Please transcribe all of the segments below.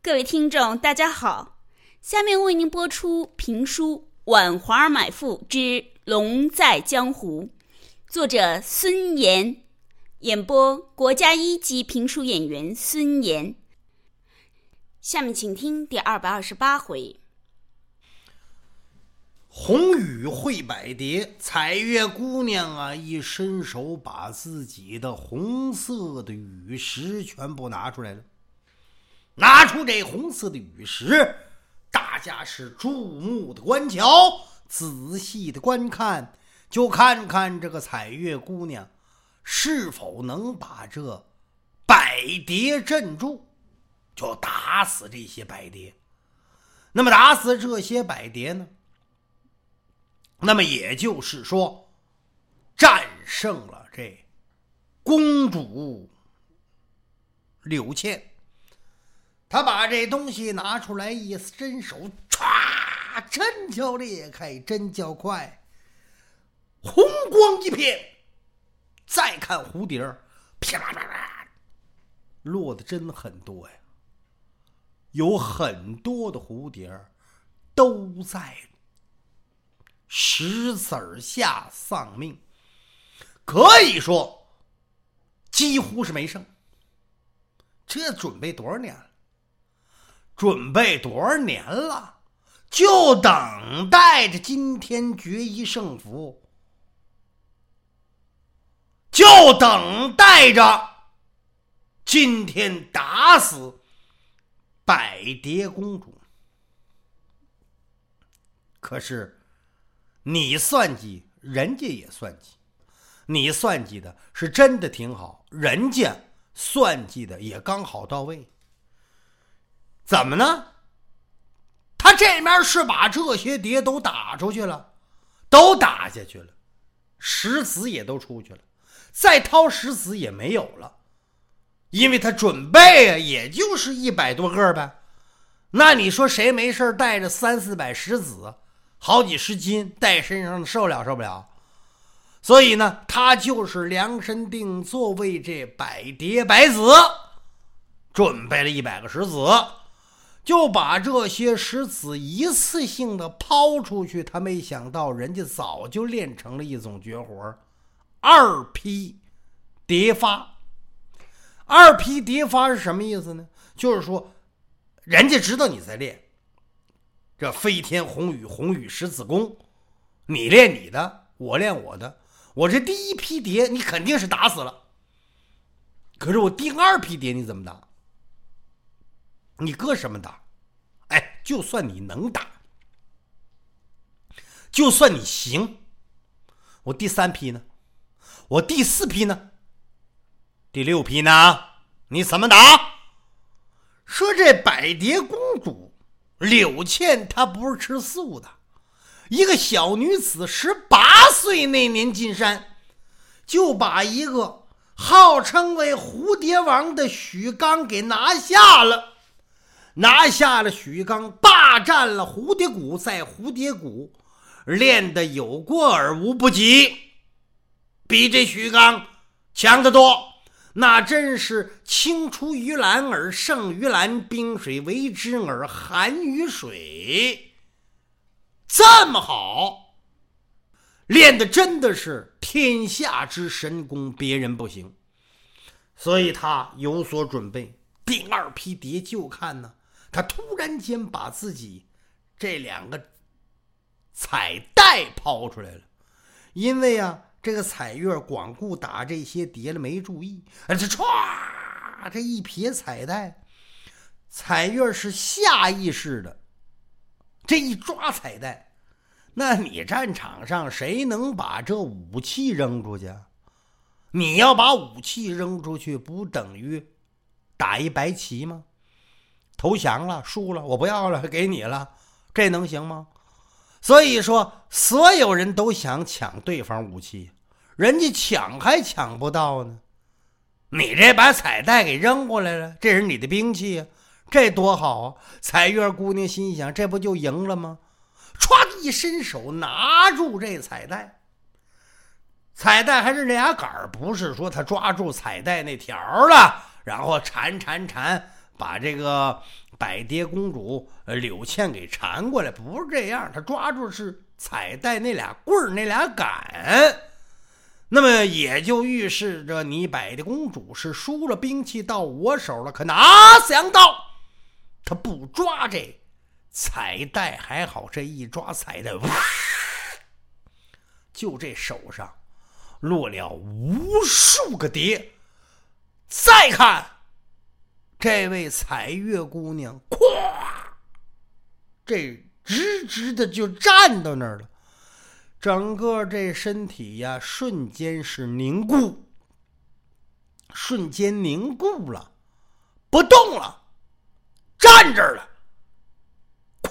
各位听众大家好，下面为您播出评书《挽华儿买妇之龙在江湖》，作者孙岩，演播国家一级评书演员孙岩。下面请听第228回。 红雨会百蝶，彩月姑娘啊，一伸手把自己的红色的玉石全部拿出来了。拿出这红色的玉石，大家是注目的观瞧，仔细的观看，就看看这个彩月姑娘是否能把这百蝶镇住，就打死这些百蝶。那么打死这些百蝶呢，那么也就是说战胜了这公主柳倩。他把这东西拿出来一伸手，唰，真叫裂开，真叫快，红光一片。再看蝴蝶，噼啦啦啦，落的真很多呀，有很多的蝴蝶都在石子下丧命，可以说几乎是没剩。这准备多少年了？准备多少年了？就等待着今天决一胜负，就等待着今天打死百蝶公主。可是你算计，人家也算计，你算计的是真的挺好，人家算计的也刚好到位。怎么呢？他这面是把这些蝶都打出去了，都打下去了，石子也都出去了，再掏石子也没有了，因为他准备啊，也就是100多个呗。那你说谁没事带着300-400石子，好几十斤带身上，受不了？所以呢，他就是量身定做，为这百蝶百子准备了100个石子，就把这些石子一次性的抛出去。他没想到人家早就练成了一种绝活，2批蝶发。2批蝶发是什么意思呢？就是说人家知道你在练这飞天红雨石子功，你练你的，我练我的。我这第1批蝶你肯定是打死了，可是我第2批蝶你怎么打？你搁什么打？哎，就算你能打，就算你行，我第3批呢？我第4批呢？第6批呢？你怎么打？说这百蝶公主柳倩，她不是吃素的，一个小女子18岁那年进山，就把一个号称为蝴蝶王的许刚给拿下了许刚，霸占了蝴蝶谷，在蝴蝶谷练得有过而无不及，比这许刚强得多。那真是青出于蓝而胜于蓝，冰水为之而寒于水，这么好，练的真的是天下之神功，别人不行。所以他有所准备，第2批蝶就看呢，他突然间把自己这2个彩带抛出来了。因为啊，这个彩月光顾打这些蝶了没注意，这一撇彩带，彩月是下意识的这一抓彩带。那你战场上谁能把这武器扔出去？你要把武器扔出去，不等于打一白棋吗？投降了，输了，我不要了，给你了，这能行吗？所以说所有人都想抢对方武器，人家抢还抢不到呢，你这把彩带给扔过来了，这是你的兵器啊，这多好啊！彩月姑娘心想，这不就赢了吗？唰一伸手拿住这彩带，彩带还是俩杆，不是说他抓住彩带那条了，然后缠把这个百蝶公主柳倩给缠过来，不是这样，他抓住是彩带那俩棍儿那俩杆，那么也就预示着你百蝶公主是输了兵器到我手了。可哪想到他不抓这彩带，还好这一抓彩带，就这手上落了无数个蝶。再看这位彩月姑娘，咵，这直直的就站到那儿了，整个这身体呀瞬间是凝固，瞬间凝固了，不动了，站这儿了，咵，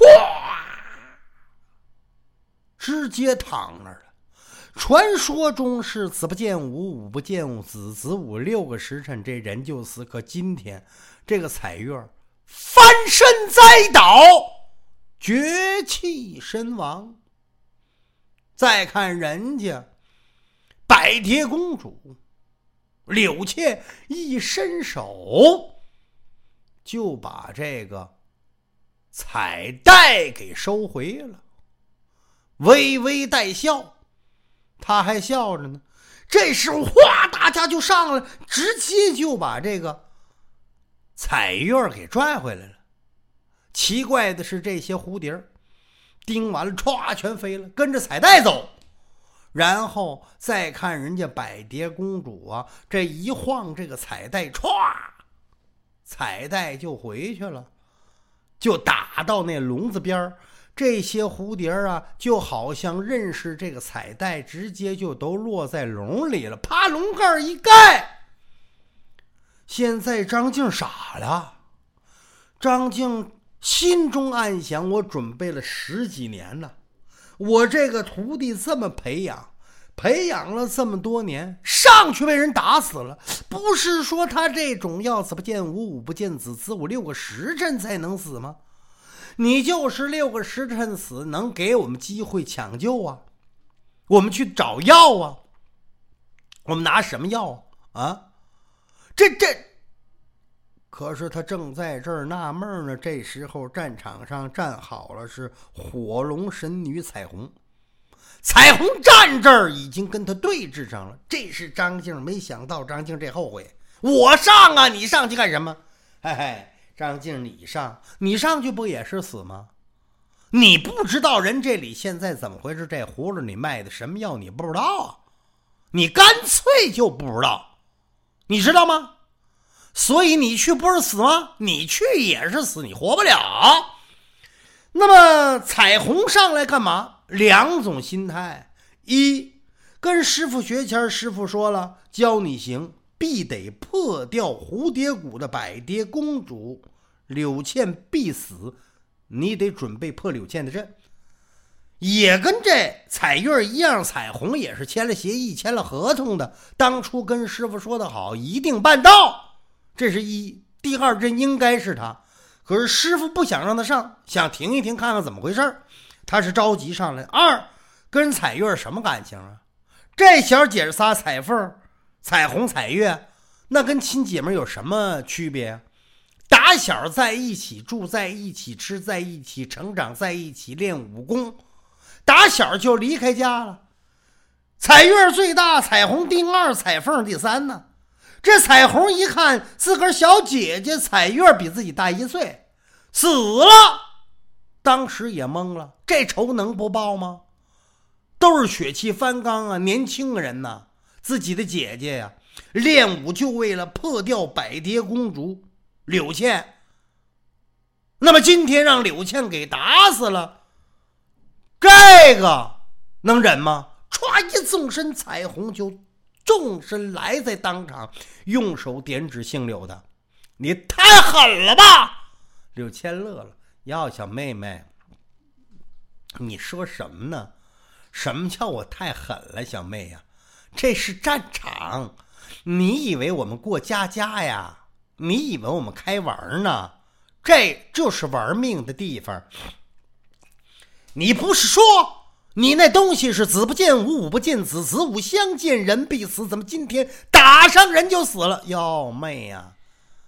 直接躺那儿了。传说中是子不见吾，吾不见吾，子子午6个时辰这人就死。可今天这个彩月翻身栽倒，绝气身亡。再看人家百蝶公主柳倩一伸手就把这个彩带给收回了，微微带笑。他还笑着呢，这时候哗，大家就上来，直接就把这个彩月给拽回来了。奇怪的是，这些蝴蝶叮完了歘全飞了，跟着彩带走。然后再看人家百蝶公主啊，这一晃这个彩带歘，彩带就回去了，就打到那笼子边。这些蝴蝶啊就好像认识这个彩带，直接就都落在笼里了，啪，笼盖一盖。现在张静傻了，张静心中暗想，我准备了10几年了，我这个徒弟这么培养了这么多年，上去被人打死了。不是说他这种要子不见吾，吾不见子，子午6个时辰才能死吗？你就是6个时辰死，能给我们机会抢救啊，我们去找药啊，我们拿什么药啊？这可是他正在这儿纳闷呢。这时候战场上站好了是火龙神女彩虹，彩虹站这儿已经跟他对峙上了。这是张静，没想到张静这后悔，我上啊，你上去干什么？嘿嘿，张静你上去不也是死吗？你不知道人这里现在怎么回事，这葫芦你卖的什么药你不知道啊？你干脆就不知道，你知道吗？所以你去不是死吗？你去也是死，你活不了。那么彩虹上来干嘛？2种心态，一跟师傅学前，师傅说了，教你行必得破掉蝴蝶谷的百蝶公主柳倩必死，你得准备破柳倩的阵。也跟这彩月一样，彩虹也是签了协议签了合同的，当初跟师傅说的好，一定办到，这是一。第2阵应该是他，可是师傅不想让他上，想停一停看看怎么回事，他是着急上来。2跟彩月什么感情啊？这小姐仨彩凤、彩虹、彩月，那跟亲姐妹有什么区别啊？打小在一起，住在一起，吃在一起，成长在一起，练武功，打小就离开家了。彩月最大，彩虹第2，彩凤第3呢。这彩虹一看自个儿小姐姐彩月比自己大1岁，死了，当时也懵了，这仇能不报吗？都是血气方刚啊，年轻人呐，自己的姐姐呀，练武就为了破掉百蝶公主柳倩。那么今天让柳倩给打死了，这个能忍吗？歘一纵身，彩虹就纵身来在当场，用手点指姓柳的，你太狠了吧！柳倩乐了，要小妹妹，你说什么呢？什么叫我太狠了，小妹呀？这是战场，你以为我们过家家呀？你以为我们开玩呢？这就是玩命的地方。你不是说你那东西是子不见吾，吾不见子，子午相见人必死，怎么今天打上人就死了？哟妹呀，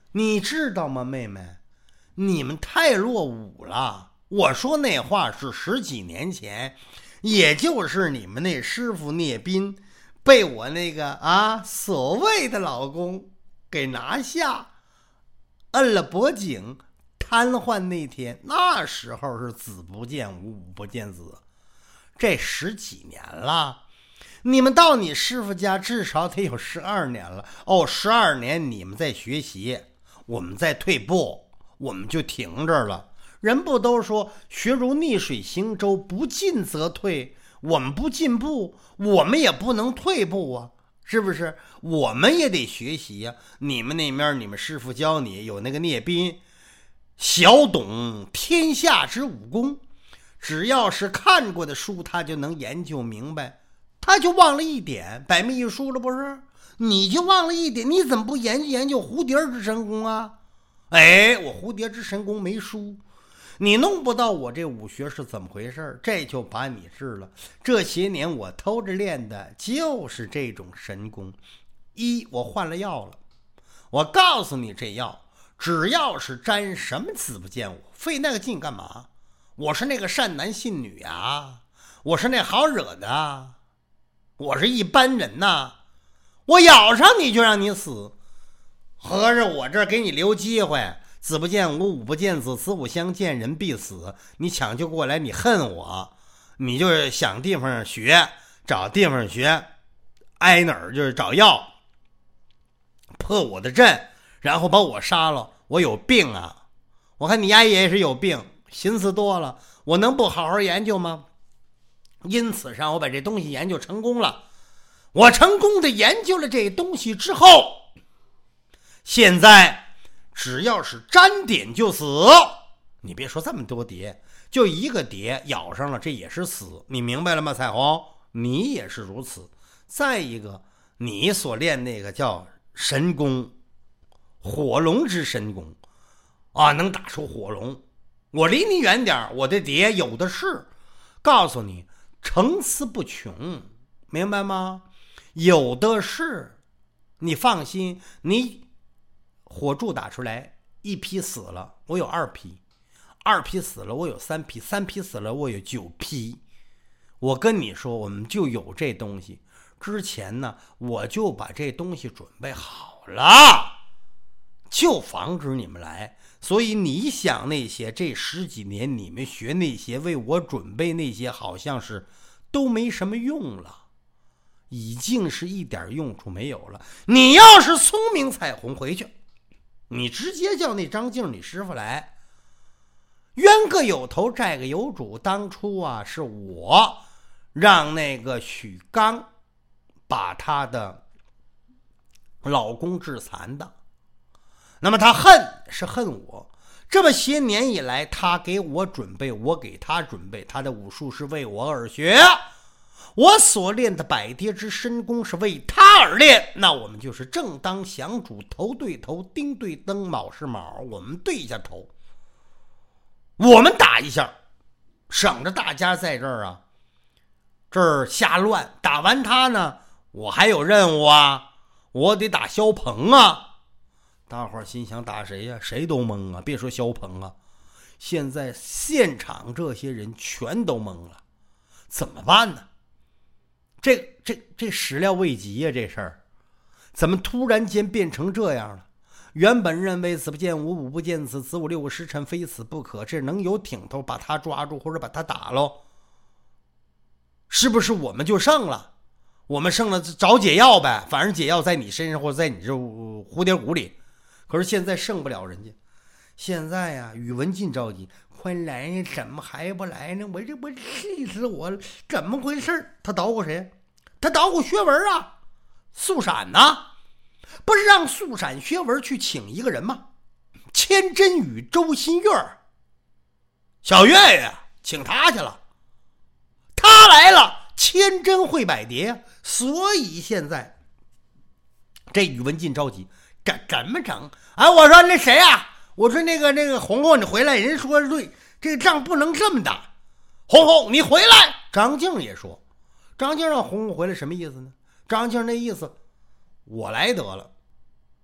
你知道吗，妹妹？你们太落伍了。我说那话是10几年前，也就是你们那师傅聂斌被我那个所谓的老公给拿下，摁了脖颈，瘫痪那天，那时候是子不见吾，吾不见子。这10几年了，你们到你师傅家至少得有12年了。12年你们在学习，我们在退步，我们就停这儿了。人不都说学如逆水行舟，不进则退，我们不进步，我们也不能退步啊，是不是？我们也得学习呀。你们那边你们师傅教你有那个聂斌，小懂天下之武功，只要是看过的书他就能研究明白，他就忘了一点，百密一疏了不是？你就忘了一点，你怎么不研究研究蝴蝶之神功啊？我蝴蝶之神功没书，你弄不到我这武学是怎么回事，这就把你治了。这些年我偷着练的就是这种神功。我换了药了，我告诉你，这药只要是沾什么子不见我，费那个劲干嘛？我是那个善男信女啊，我是那好惹的，我是一般人呐，我咬上你就让你死。合着我这给你留机会，子不见吾，吾不见子，子午相见，人必死。你抢救过来，你恨我，你就想地方学，找地方学，挨哪儿就是找药破我的阵，然后把我杀了。我有病啊！我看你丫也是有病，心思多了。我能不好好研究吗？因此上我把这东西研究成功了。我成功的研究了这东西之后，现在只要是沾点就死。你别说这么多蝶，就一个蝶咬上了，这也是死。你明白了吗，彩虹？你也是如此。再一个，你所练那个叫神功，火龙之神功啊，能打出火龙。我离你远点，我的蝶有的是。告诉你，层出不穷，明白吗？有的是。你放心，你火柱打出来1批死了，我有2批，2批死了我有3批，3批死了我有9批。我跟你说，我们就有这东西。之前呢，我就把这东西准备好了，就防止你们来。所以你想那些这10几年你们学那些为我准备那些，好像是都没什么用了，已经是一点用处没有了。你要是聪明，彩虹回去，你直接叫那张静你师傅来。冤个有头债个有主，当初啊是我让那个许刚把她的老公致残的。那么他恨是恨我，这么些年以来他给我准备，我给他准备，他的武术是为我而学，我所练的百蝶之神功是为他而练。那我们就是正当响主，头对头，丁对灯，卯是卯，我们对一下头，我们打一下，省着大家在这儿这儿瞎乱。打完他呢，我还有任务啊，我得打萧鹏啊。大伙儿心想，打谁呀？谁都懵啊，别说萧鹏啊，现在现场这些人全都懵了，怎么办呢？这始料未及呀，这事儿怎么突然间变成这样了？原本认为子不见吾，吾不见子，子午6个时辰非死不可，这能有挺头把他抓住或者把他打喽？是不是我们就胜了？我们胜了找解药呗，反正解药在你身上或者在你这蝴蝶谷里。可是现在胜不了人家。现在呀，宇文进着急，快来呀，怎么还不来呢？我气死我了，怎么回事？他捣鼓谁？他捣鼓薛文啊，素闪呢？不是让素闪薛文去请一个人吗？千真与周新月，小月月请他去了。他来了，千真会百蝶，所以现在这宇文进着急，怎么整？我说那谁啊？我说那个红红，你回来。人说对，这个仗不能这么打。红红，你回来。张静也说，张静让红红回来什么意思呢？张静那意思，我来得了，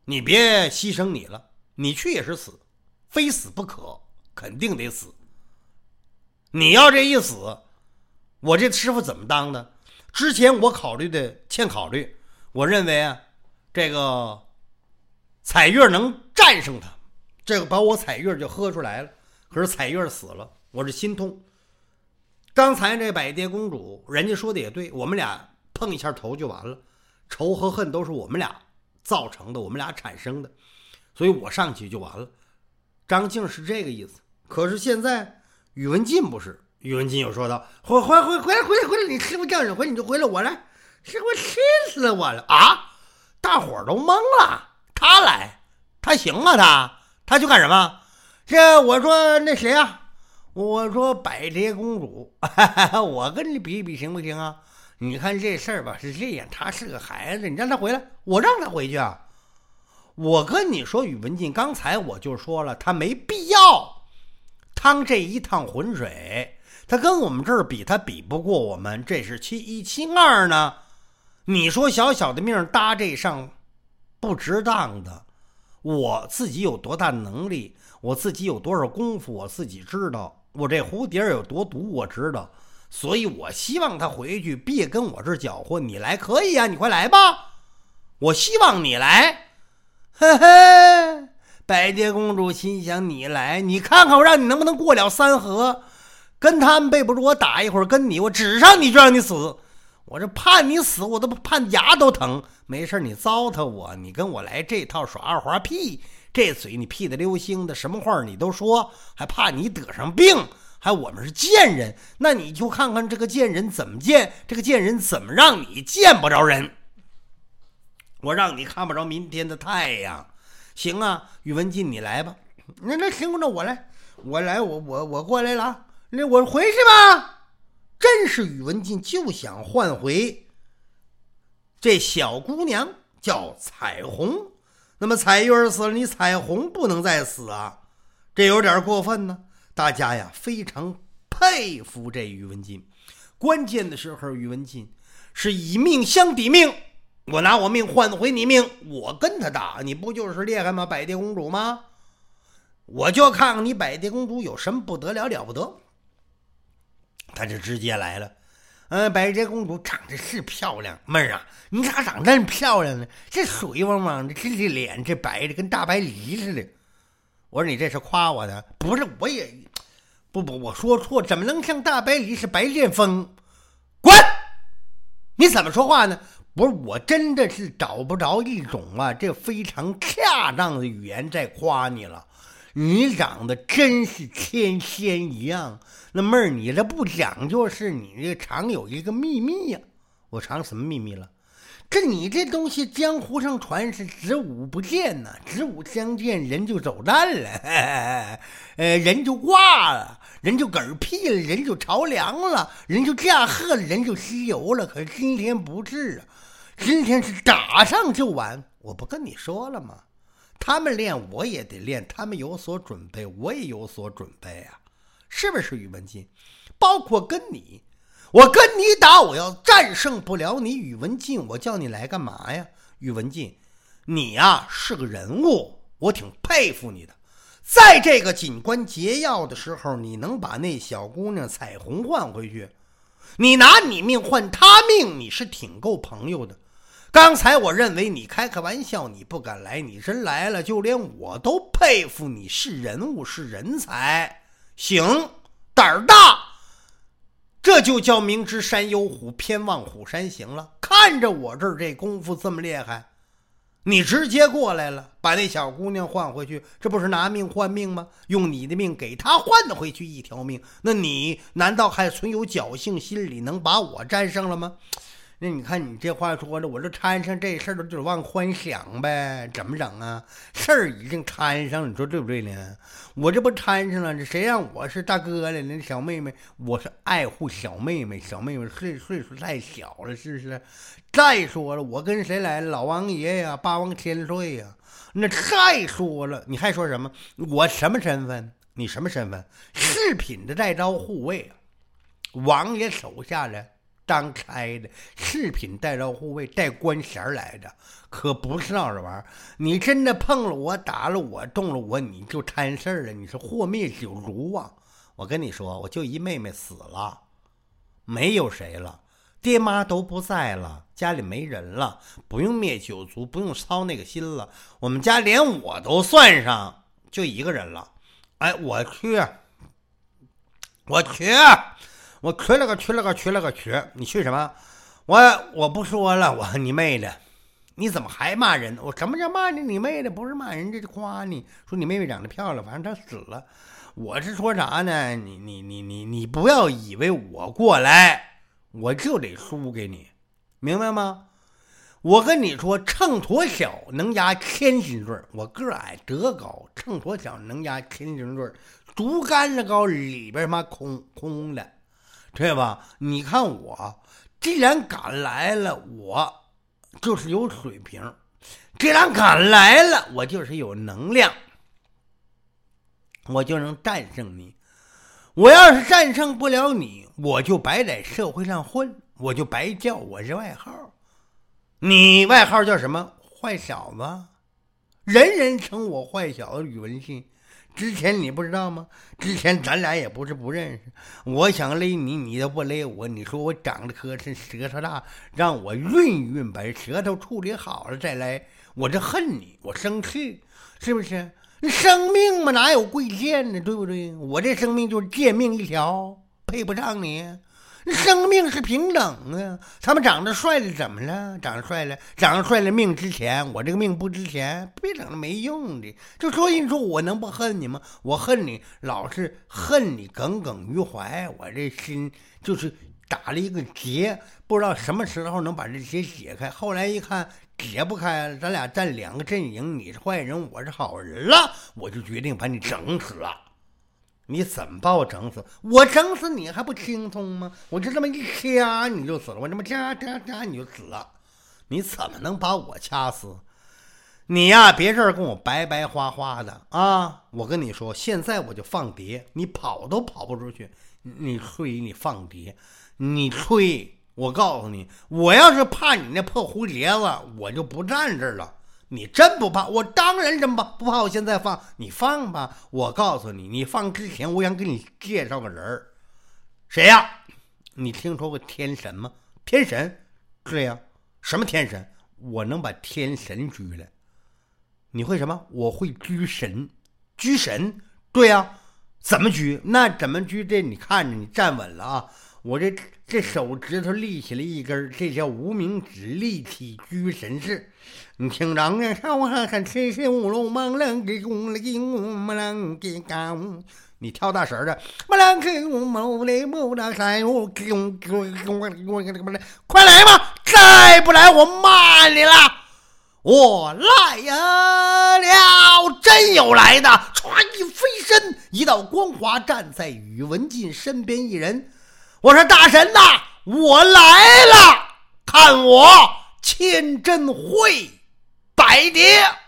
你别牺牲你了，你去也是死，非死不可，肯定得死。你要这一死，我这师傅怎么当的？之前我考虑的欠考虑，我认为啊，这个彩月能战胜他，这个把我彩月就喝出来了。可是彩月死了，我是心痛。刚才这百蝶公主，人家说的也对，我们俩碰一下头就完了，仇和恨都是我们俩造成的，我们俩产生的，所以我上去就完了。张静是这个意思。可是现在宇文进不是，宇文进又说道：回来，你师傅叫你回你就回来，我来。师傅气死我了啊！大伙儿都懵了，他来，他行啊，他去干什么？这我说那谁啊，我说百蝶公主，我跟你比一比行不行啊？你看这事儿吧是这样，他是个孩子，你让他回来，我让他回去啊。我跟你说，宇文进，刚才我就说了，他没必要趟这一趟浑水，他跟我们这儿比，他比不过我们，这是71、72呢。你说小小的命搭这上不值当的，我自己有多大能力，我自己有多少功夫，我自己知道，我这蝴蝶有多毒我知道，所以我希望他回去别跟我这搅和。你来可以啊，你快来吧，我希望你来。嘿嘿，百蝶公主心想，你来，你看看我让你能不能过了3合，跟他们背不住我打一会儿，跟你我指上你就让你死，我这怕你死，我都怕牙都疼。没事你糟蹋我，你跟我来这套耍二滑屁，这嘴你屁的溜星的，什么话你都说，还怕你得上病，还我们是贱人，那你就看看这个贱人怎么贱，这个贱人怎么让你见不着人，我让你看不着明天的太阳。行啊，宇文进你来吧。那行，那我来，我过来了啊，那我回去吧。真是宇文进就想换回这小姑娘叫彩虹，那么彩月死了，你彩虹不能再死啊，这有点过分呢。大家呀非常佩服这宇文进，关键的时候宇文进是以命相抵命，我拿我命换回你命，我跟他打，你不就是厉害吗？百蝶公主吗？我就看看你百蝶公主有什么不得了不得。他就直接来了，百蝶公主长得是漂亮，妹儿啊，你咋长这么漂亮呢？这水汪汪的，这脸这白的跟大白梨似的。我说你这是夸我的？不是，我也不，我说错，怎么能像大白梨是白癜风？滚！你怎么说话呢？不是，我真的是找不着一种啊，这非常恰当的语言在夸你了。你长得真是天仙一样，那妹儿，你这不讲究，是你这常有一个秘密呀。我藏什么秘密了？这你这东西江湖上传是子午不见呐，子午相见人就走淡了，人就挂了，人就嗝屁了，人就着凉了，人就驾鹤了，人就西游了。可是今天不是啊，今天是打上就完。我不跟你说了吗？他们练我也得练，他们有所准备我也有所准备啊，是不是宇文进？包括跟你，我跟你打，我要战胜不了你宇文进，我叫你来干嘛呀？宇文进，你呀是个人物，我挺佩服你的。在这个紧关节要的时候，你能把那小姑娘彩虹换回去，你拿你命换她命，你是挺够朋友的。刚才我认为你开个玩笑，你不敢来，你真来了，就连我都佩服你是人物是人才。行，胆儿大，这就叫明知山有虎，偏往虎山行了。看着我这儿这功夫这么厉害，你直接过来了，把那小姑娘换回去，这不是拿命换命吗？用你的命给她换回去一条命，那你难道还存有侥幸心理，能把我战胜了吗？那你看你这话说的，我这掺上这事儿都指望幻想呗，怎么整啊？事儿已经掺上，你说对不对呢？我这不掺上了，这谁让我是大哥了？那小妹妹，我是爱护小妹妹，小妹妹岁数太小了，是不是？再说了，我跟谁来了？老王爷呀，八王千岁呀。那再说了，你还说什么？我什么身份？你什么身份？饰品的再招护卫啊，王爷手下的当差的，饰品带到护卫，带官衔来的，可不是闹着玩。你真的碰了我，打了我，动了我，你就摊事儿了，你是祸灭九族啊！我跟你说，我就一妹妹死了，没有谁了，爹妈都不在了，家里没人了，不用灭九族，不用操那个心了。我们家连我都算上，就一个人了。哎，我去了个去！你去什么？我不说了，你妹的！你怎么还骂人？我什么叫骂你妹的？不是骂人，这是夸你，说你妹妹长得漂亮，反正她死了。我是说啥呢？你不要以为我过来我就得输给你，明白吗？我跟你说，秤砣小能压千斤坠，我个矮德高，秤砣小能压千斤坠，竹竿子高，里边嘛空的，对吧？你看我既然敢来了，我就是有水平；既然敢来了，我就是有能量，我就能战胜你。我要是战胜不了你，我就白在社会上混，我就白叫我是外号。你外号叫什么？坏小子，人人称我坏小子。宇文信，之前你不知道吗？之前咱俩也不是不认识，我想勒你，你都不勒我。你说我长得磕碜，舌头大，让我运把舌头处理好了再来，我这恨你，我生气，是不是？生命嘛，哪有贵贱呢？对不对？我这生命就是贱命一条，配不上你。生命是平等啊！他们长得帅了怎么了？长得帅了命值钱，我这个命不值钱，别整那没用的。就所以你说我能不恨你吗？我恨你，老是恨你耿耿于怀，我这心就是打了一个结，不知道什么时候能把这结解开。后来一看解不开了，咱俩站两个阵营，你是坏人，我是好人了，我就决定把你整死了。你怎么把我整死？我整死你还不轻松吗？我就这么一掐你就死了，我这么掐你就死了。你怎么能把我掐死？你呀，别这儿跟我白花的啊！我跟你说，现在我就放碟，你跑都跑不出去。你吹，你放碟，你吹！我告诉你，我要是怕你那破蝴蝶子，我就不站这儿了。你真不怕？我当然真不怕。我现在放，你放吧。我告诉你，你放之前，我想给你介绍个人儿。谁呀？你听说过天神吗？天神？对呀。什么天神？我能把天神拘来。你会什么？我会拘神。拘神？对呀。怎么拘？那怎么拘？这你看着，你站稳了啊！我这手指头立起了一根，这叫无名指，立体拘神式。你听着呢，你跳大神的，快来吧！再不来我骂你了。我来了，真有来的！唰一飞身，一道光华站在宇文进身边一人。我说大神呐，我来了，看我千真会百蝶。